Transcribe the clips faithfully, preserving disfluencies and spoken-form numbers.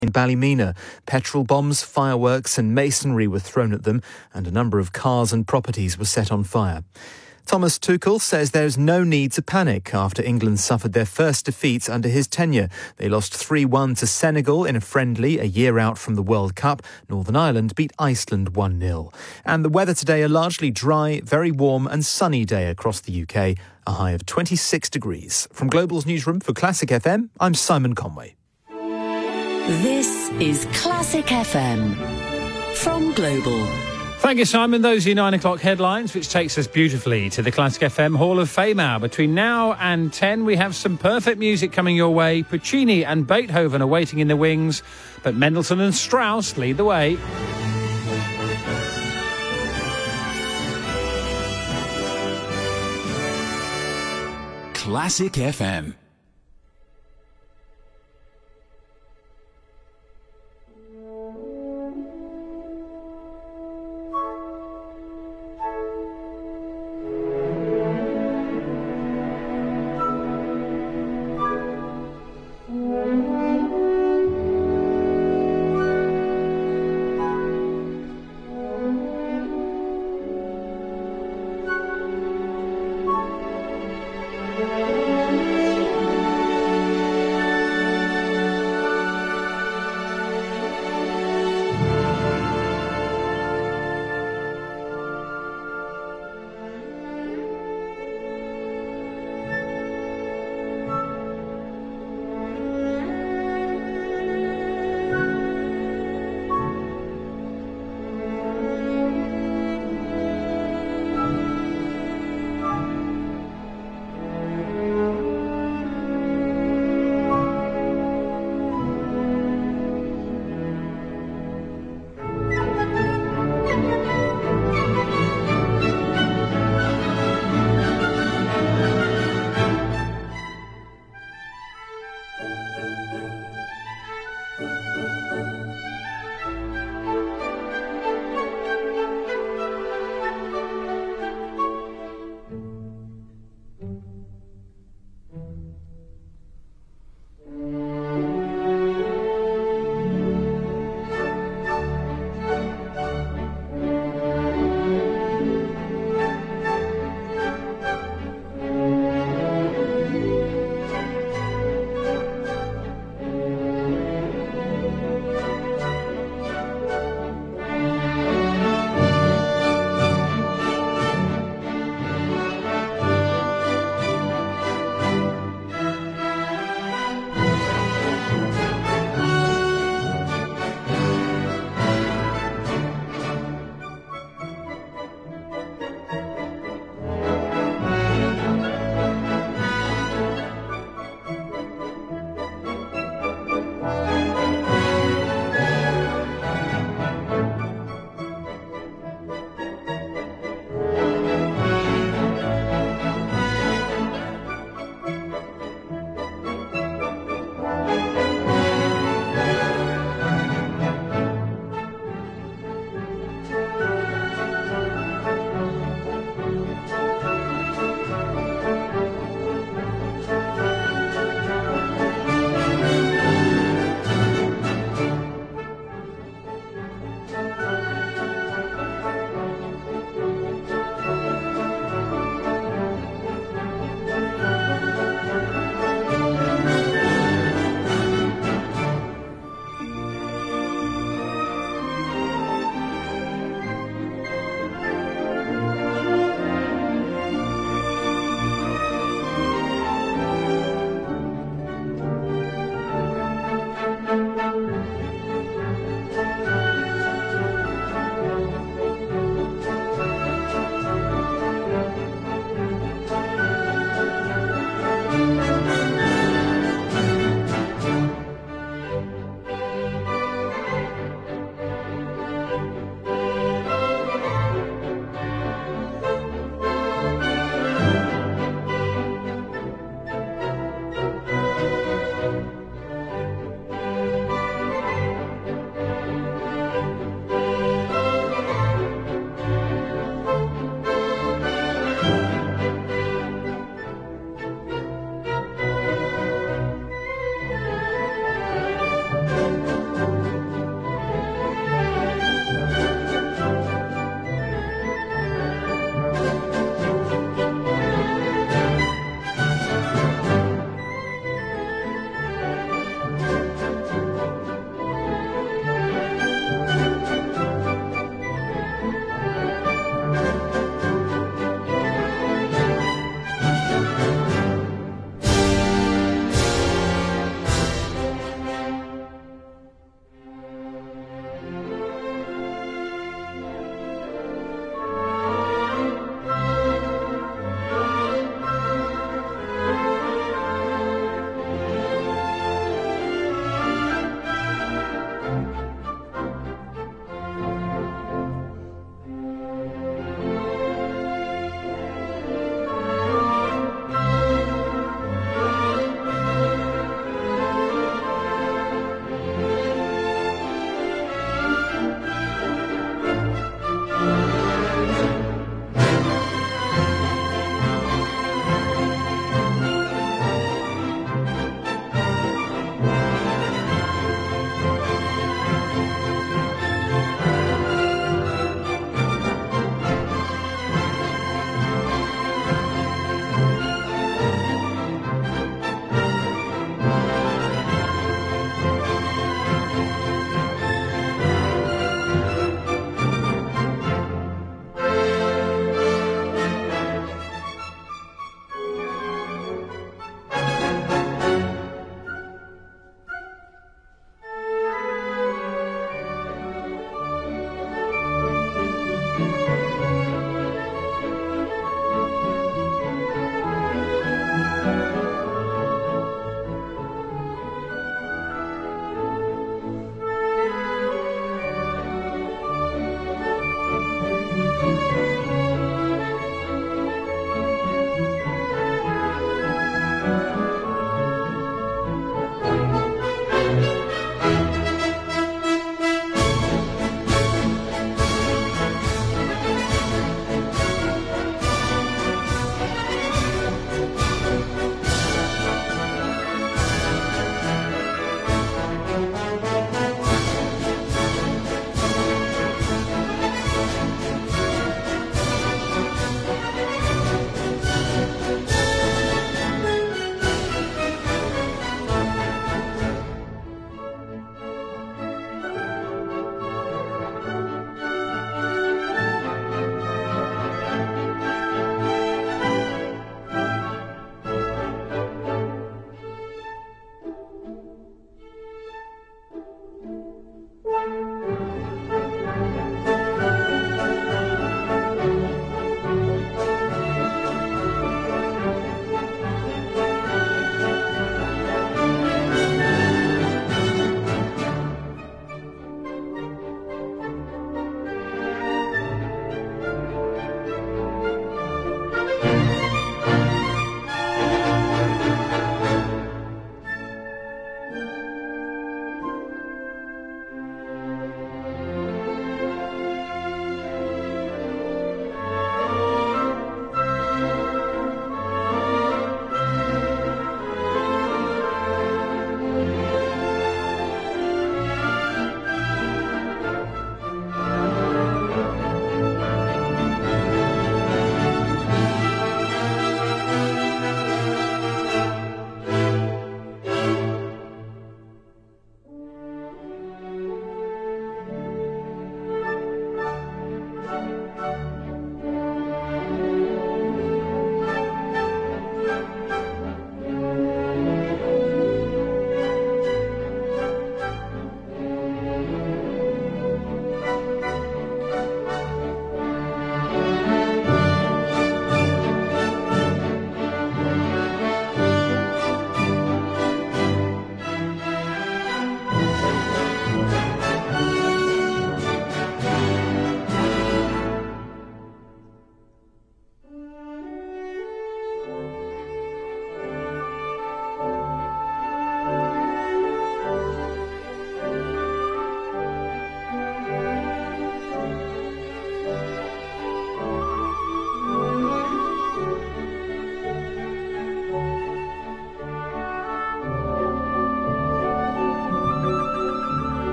In Ballymena, petrol bombs, fireworks and masonry were thrown at them, and a number of cars and properties were set on fire. Thomas Tuchel says there's no need to panic after England suffered their first defeat under his tenure. They lost three one to Senegal in a friendly a year out from the World Cup. Northern Ireland beat Iceland one nil. And the weather today, a largely dry, very warm and sunny day across the U K, a high of twenty-six degrees. From Global's newsroom for Classic F M, I'm Simon Conway. This is Classic F M from Global. Thank you, Simon. Those are your nine o'clock headlines, which takes us beautifully to the Classic F M Hall of Fame hour. Between now and ten, we have some perfect music coming your way. Puccini and Beethoven are waiting in the wings, but Mendelssohn and Strauss lead the way. Classic F M.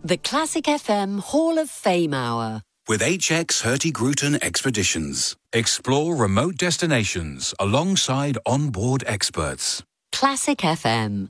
The Classic F M Hall of Fame Hour. With H X Hurtigruten Expeditions. Explore remote destinations alongside onboard experts. Classic F M.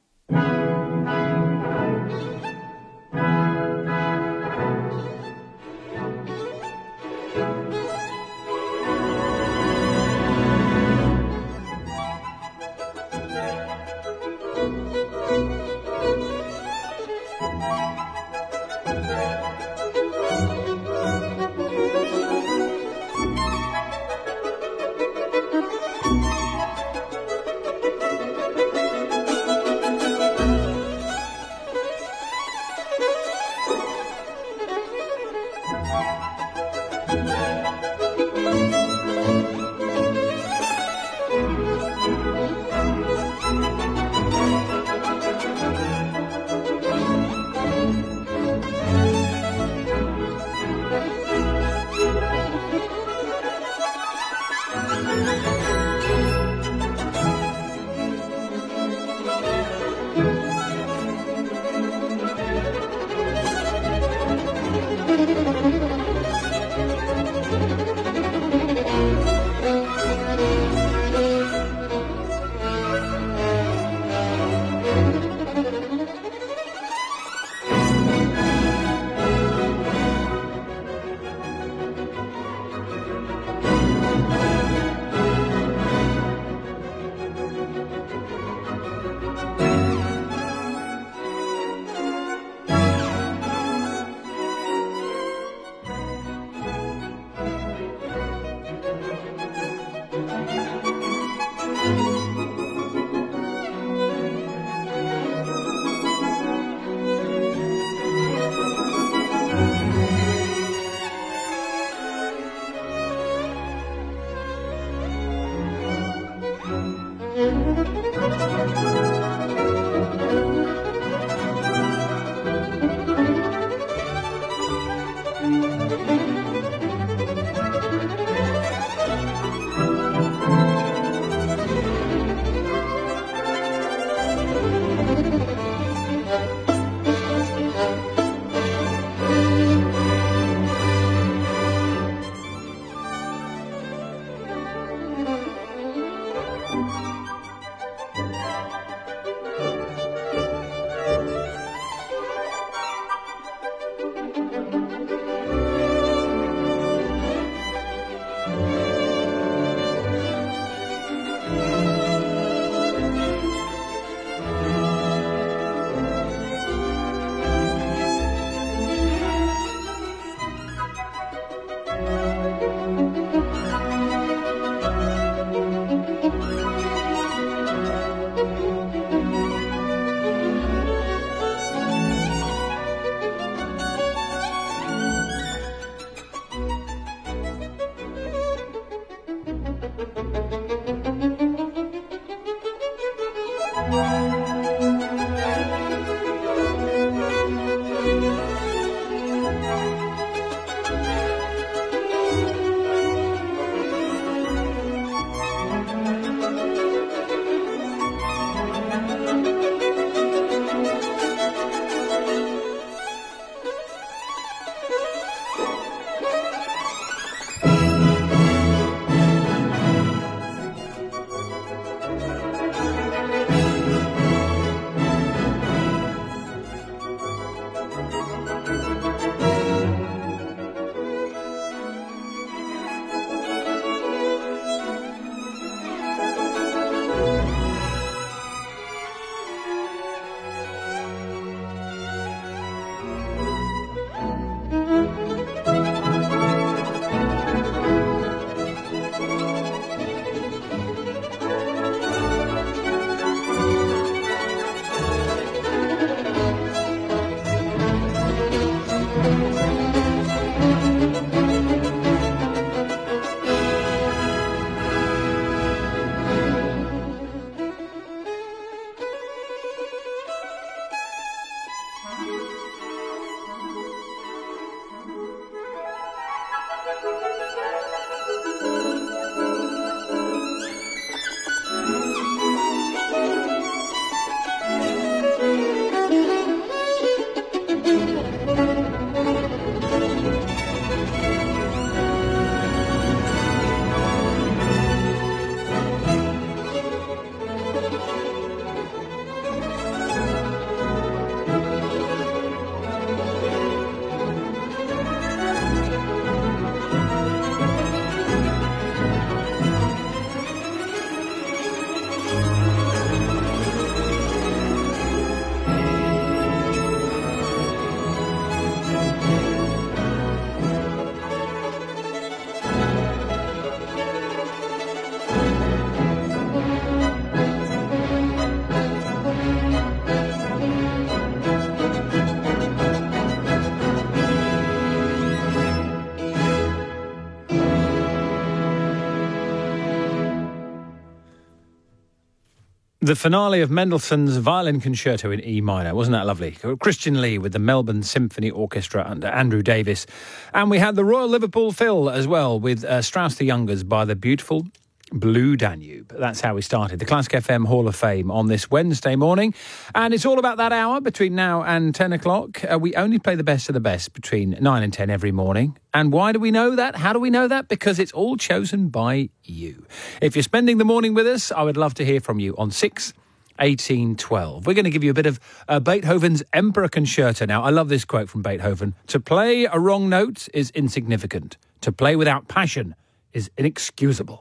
The finale of Mendelssohn's Violin Concerto in E minor. Wasn't that lovely? Christian Lee with the Melbourne Symphony Orchestra under Andrew Davis. And we had the Royal Liverpool Phil as well with uh, Strauss the Youngers by the beautiful Blue Danube. That's how we started the Classic F M Hall of Fame on this Wednesday morning. And it's all about that hour between now and ten o'clock. Uh, we only play the best of the best between nine and ten every morning. And why do we know that? How do we know that? Because it's all chosen by you. If you're spending the morning with us, I would love to hear from you on six eighteen twelve. We're going to give you a bit of uh, Beethoven's Emperor Concerto. Now, I love this quote from Beethoven. To play a wrong note is insignificant. To play without passion is inexcusable.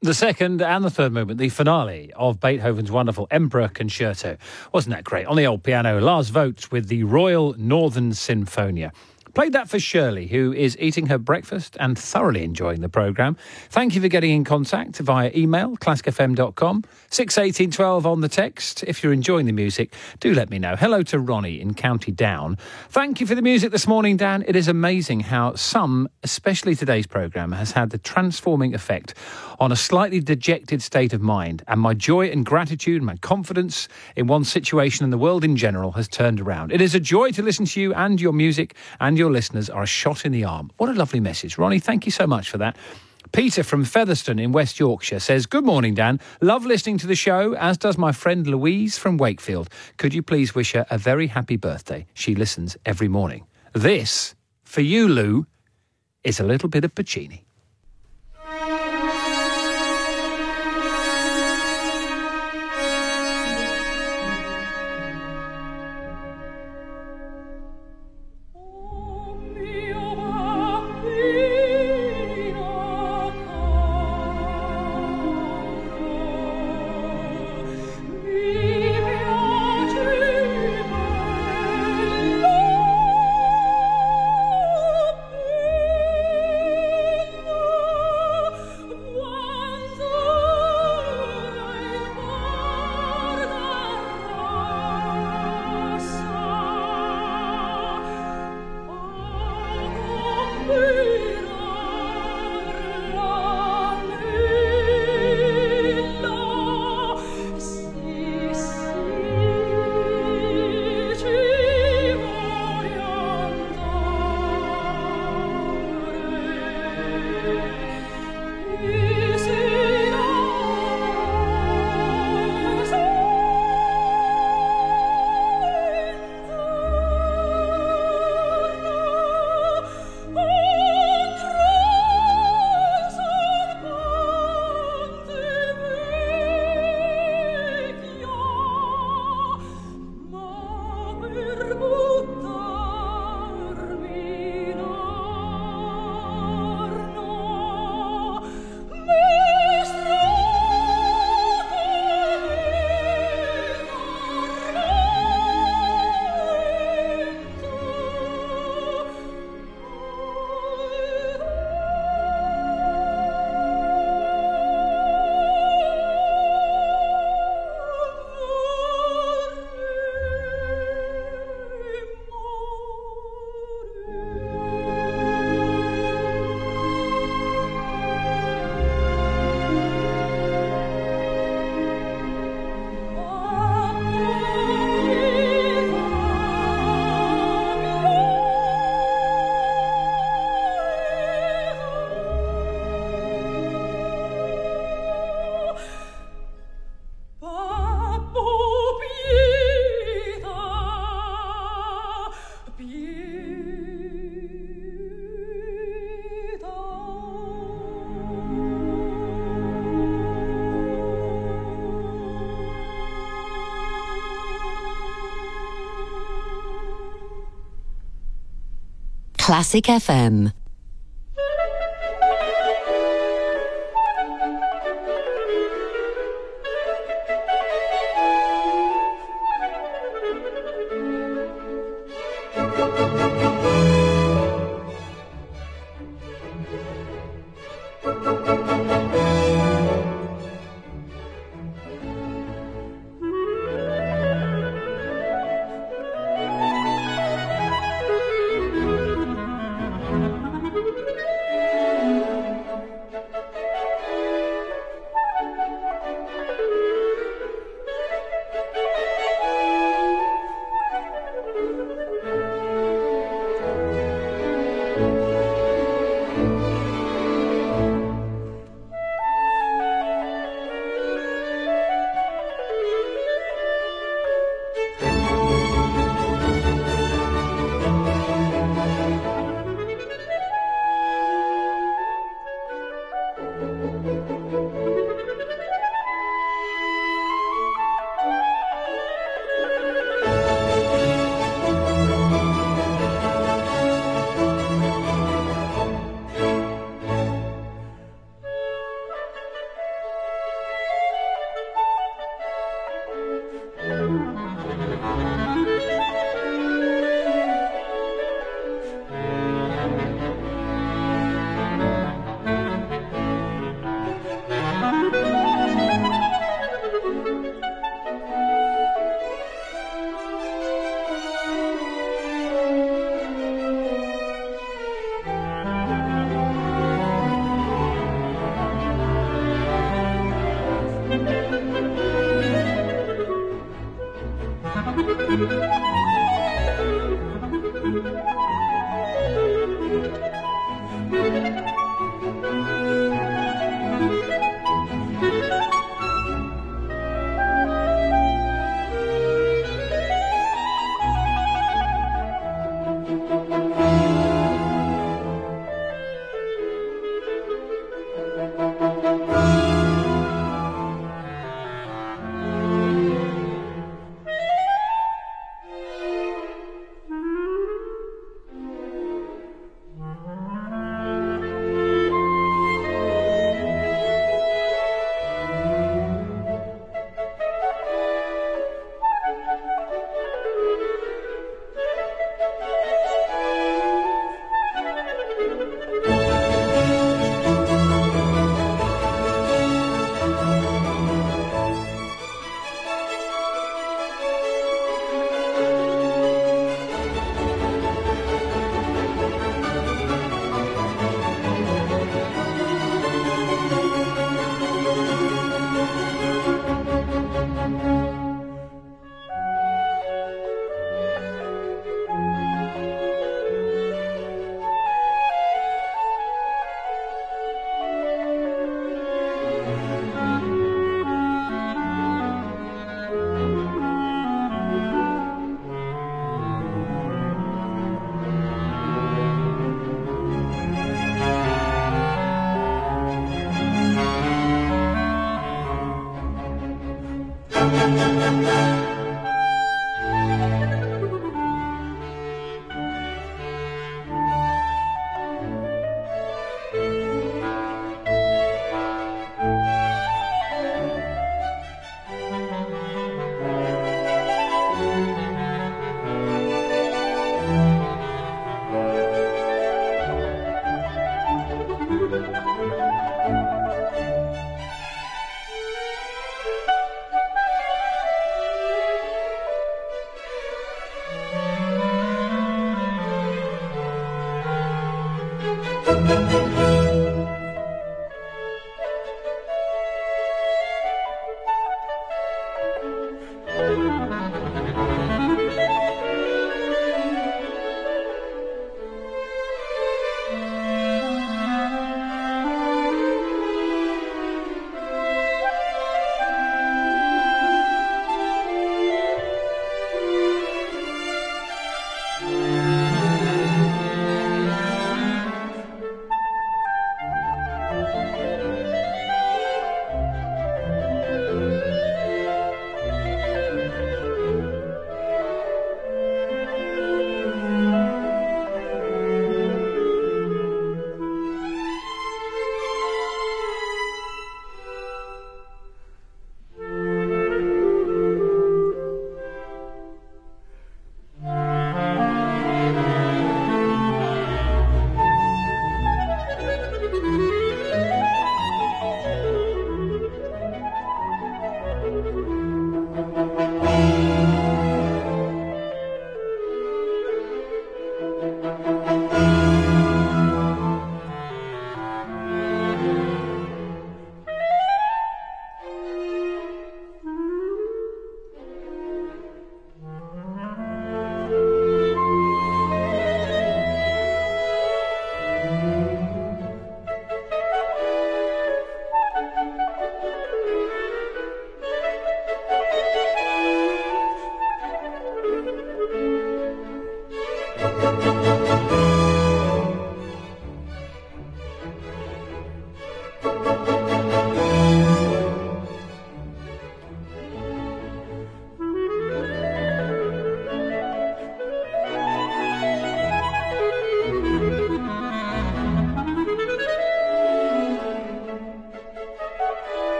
The second and the third movement, the finale of Beethoven's wonderful Emperor Concerto. Wasn't that great? On the old piano, Lars Vogt with the Royal Northern Sinfonia. Played that for Shirley, who is eating her breakfast and thoroughly enjoying the programme. Thank you for getting in contact via email, classic f m dot com, six eighteen twelve on the text. If you're enjoying the music, do let me know. Hello to Ronnie in County Down. Thank you for the music this morning, Dan. It is amazing how some, especially today's programme, has had the transforming effect on a slightly dejected state of mind. And my joy and gratitude, my confidence in one situation and the world in general has turned around. It is a joy to listen to you, and your music and your listeners are a shot in the arm. What a lovely message. Ronnie, thank you so much for that. Peter from Featherstone in West Yorkshire says, good morning, Dan. Love listening to the show, as does my friend Louise from Wakefield. Could you please wish her a very happy birthday? She listens every morning. This, for you, Lou, is a little bit of Puccini. Classic F M.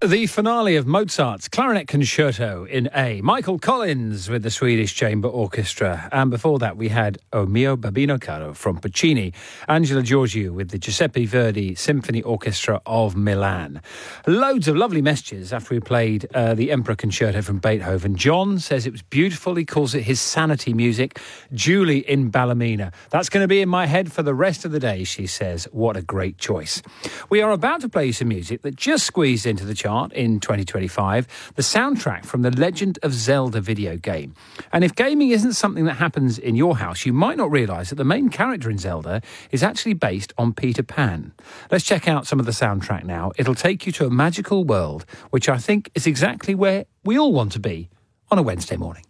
The finale of Mozart's Clarinet Concerto in A. Michael Collins with the Swedish Chamber Orchestra. And before that, we had O Mio Babbino Caro from Puccini. Angela Giorgio with the Giuseppe Verdi Symphony Orchestra of Milan. Loads of lovely messages after we played uh, the Emperor Concerto from Beethoven. John says it was beautiful. He calls it his sanity music. Julie in Ballymena. That's going to be in my head for the rest of the day, she says. What a great choice. We are about to play some music that just squeezed into the chart in twenty twenty-five, the soundtrack from the Legend of Zelda video game. And if gaming isn't something that happens in your house, you might not realise that the main character in Zelda is actually based on Peter Pan. Let's check out some of the soundtrack now. It'll take you to a magical world, which I think is exactly where we all want to be on a Wednesday morning.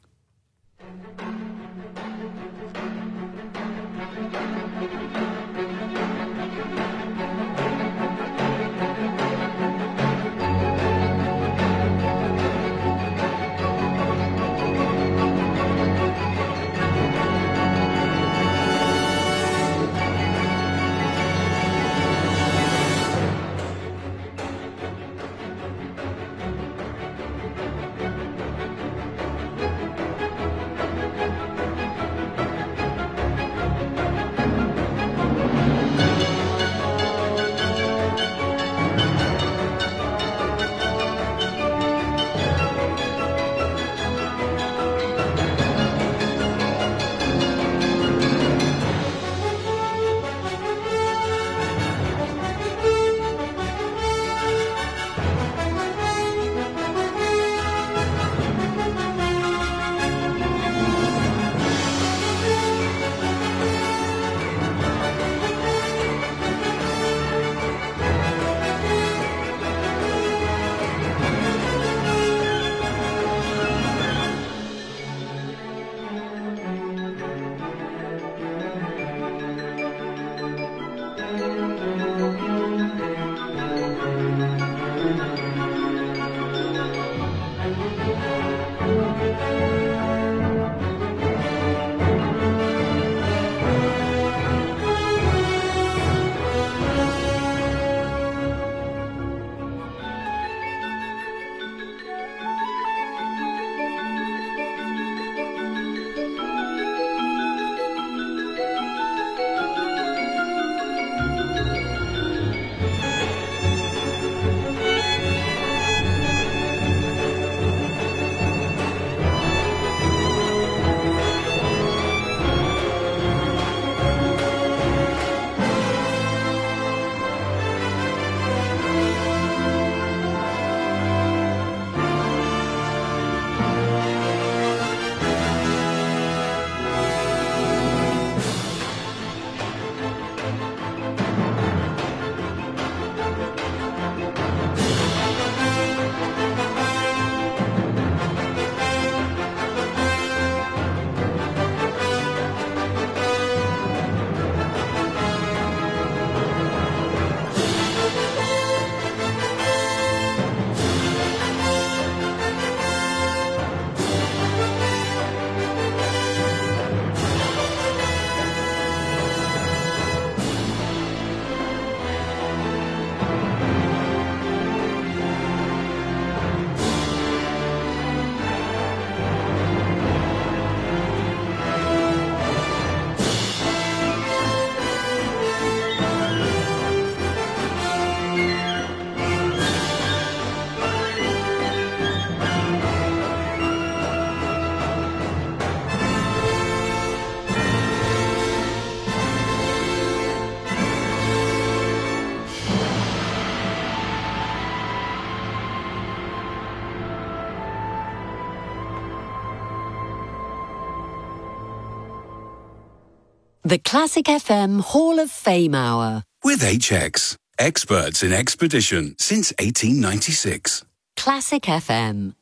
The Classic F M Hall of Fame Hour. With H X, experts in expedition since eighteen ninety-six. Classic F M.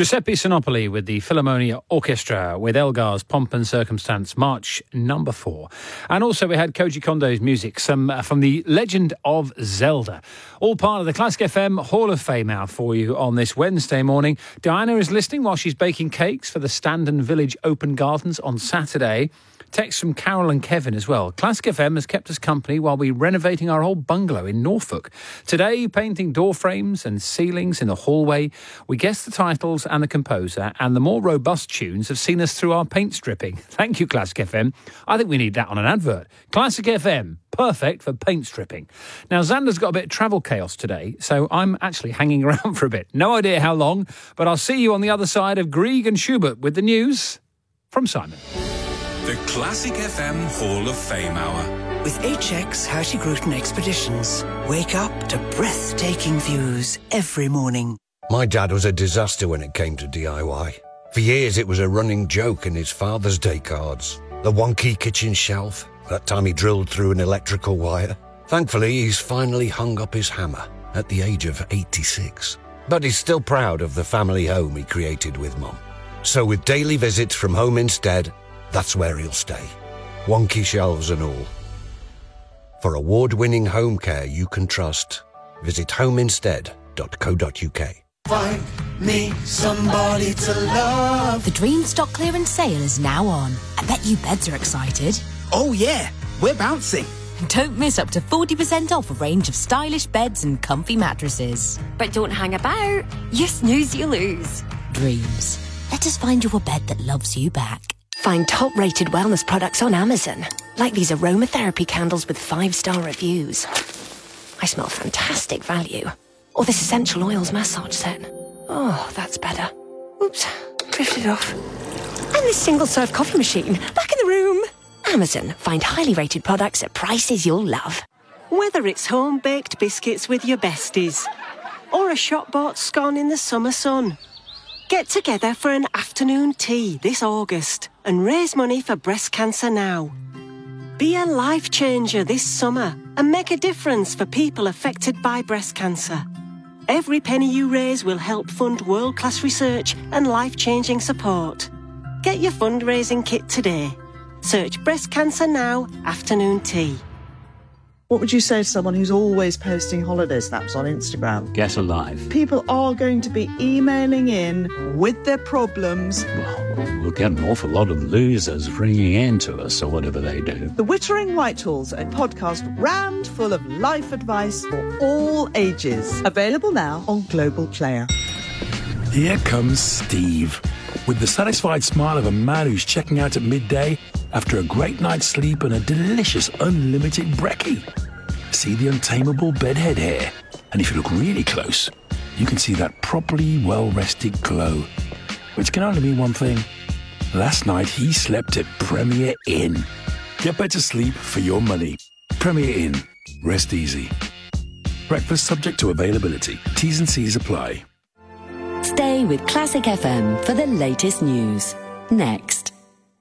Giuseppe Sinopoli with the Philharmonia Orchestra with Elgar's Pomp and Circumstance, March number four. And also we had Koji Kondo's music, some uh, from the Legend of Zelda. All part of the Classic F M Hall of Fame hour for you on this Wednesday morning. Diana is listening while she's baking cakes for the Standon Village Open Gardens on Saturday. Text from Carol and Kevin as well. Classic F M has kept us company while we're renovating our old bungalow in Norfolk. Today, painting door frames and ceilings in the hallway. We guessed the titles and the composer, and the more robust tunes have seen us through our paint stripping. Thank you, Classic F M. I think we need that on an advert. Classic F M, perfect for paint stripping. Now, Xander's got a bit of travel chaos today, so I'm actually hanging around for a bit. No idea how long, but I'll see you on the other side of Grieg and Schubert with the news from Simon. The Classic F M Hall of Fame Hour. With H X Hershey-Gruton Expeditions, wake up to breathtaking views every morning. My dad was a disaster when it came to D I Y. For years it was a running joke in his Father's Day cards. The wonky kitchen shelf, that time he drilled through an electrical wire. Thankfully, he's finally hung up his hammer at the age of eighty-six. But he's still proud of the family home he created with Mum. So with daily visits from Home Instead, that's where he'll stay. Wonky shelves and all. For award-winning home care you can trust, visit home instead dot co dot uk. Find me somebody to love. The Dream Stock Clearance sale is now on. I bet you beds are excited. Oh yeah, we're bouncing. Don't miss up to forty percent off a range of stylish beds and comfy mattresses. But don't hang about. You snooze, you lose. Dreams. Let us find you a bed that loves you back. Find top-rated wellness products on Amazon, like these aromatherapy candles with five-star reviews. I smell fantastic value. Or this essential oils massage set. Oh, that's better. Oops, drifted off. And this single-serve coffee machine, back in the room. Amazon, find highly rated products at prices you'll love. Whether it's home-baked biscuits with your besties or a shop-bought scone in the summer sun, get together for an afternoon tea this August and raise money for breast cancer now. Be a life changer this summer and make a difference for people affected by breast cancer. Every penny you raise will help fund world-class research and life-changing support. Get your fundraising kit today. Search Breast Cancer Now Afternoon Tea. What would you say to someone who's always posting holiday snaps on Instagram? Get alive. People are going to be emailing in with their problems. Well, we'll get an awful lot of losers ringing in to us or whatever they do. The Wittering Whitehall's a podcast rammed full of life advice for all ages. Available now on Global Player. Here comes Steve, with the satisfied smile of a man who's checking out at midday after a great night's sleep and a delicious unlimited brekkie. See the untamable bedhead hair, and if you look really close, you can see that properly well-rested glow, which can only mean one thing. Last night he slept at Premier Inn. Get better sleep for your money. Premier Inn. Rest easy. Breakfast subject to availability. T's and C's apply. Stay with Classic F M for the latest news. Next.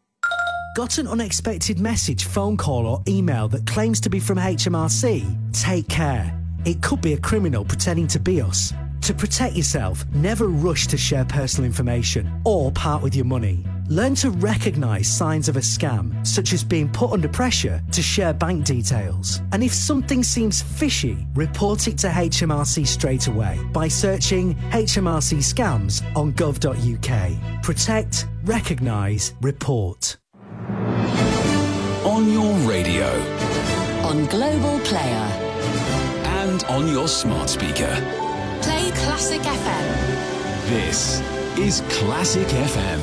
Got an unexpected message, phone call or email that claims to be from H M R C? Take care. It could be a criminal pretending to be us. To protect yourself, never rush to share personal information or part with your money. Learn to recognise signs of a scam, such as being put under pressure to share bank details. And if something seems fishy, report it to H M R C straight away by searching H M R C scams on gov dot uk. Protect, recognise, report. On your radio. On Global Player. And on your smart speaker. Play Classic F M. This is Classic F M.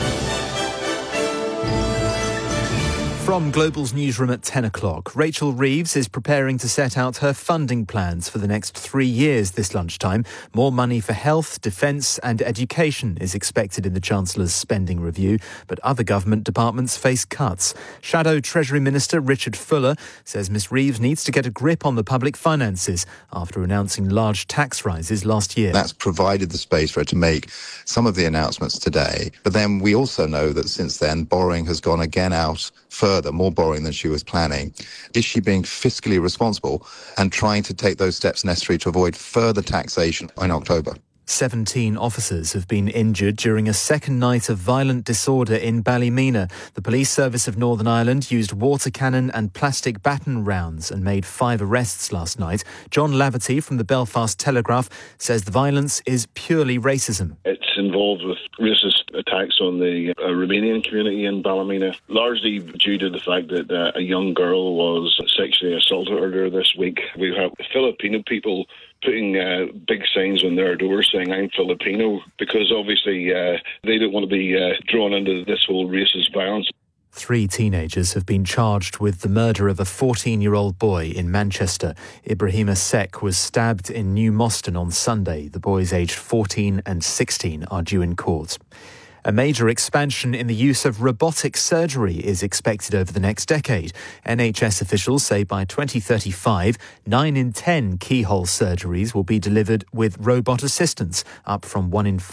From Global's newsroom at ten o'clock, Rachel Reeves is preparing to set out her funding plans for the next three years this lunchtime. More money for health, defence and education is expected in the Chancellor's spending review, but other government departments face cuts. Shadow Treasury Minister Richard Fuller says Miss Reeves needs to get a grip on the public finances after announcing large tax rises last year. That's provided the space for her to make some of the announcements today. But then we also know that since then, borrowing has gone again out further, more borrowing than she was planning. Is she being fiscally responsible and trying to take those steps necessary to avoid further taxation in October? seventeen officers have been injured during a second night of violent disorder in Ballymena. The Police Service of Northern Ireland used water cannon and plastic baton rounds and made five arrests last night. John Laverty from the Belfast Telegraph says the violence is purely racism. It's involved with racist attacks on the uh, Romanian community in Ballymena, largely due to the fact that uh, a young girl was sexually assaulted earlier this week. We have Filipino people putting uh, big signs on their doors saying I'm Filipino, because obviously uh, they don't want to be uh, drawn into this whole racist violence. Three teenagers have been charged with the murder of a fourteen-year-old boy in Manchester. Ibrahima Sek was stabbed in New Moston on Sunday. The boys aged fourteen and sixteen are due in court. A major expansion in the use of robotic surgery is expected over the next decade. N H S officials say by twenty thirty-five, nine in ten keyhole surgeries will be delivered with robot assistance, up from one in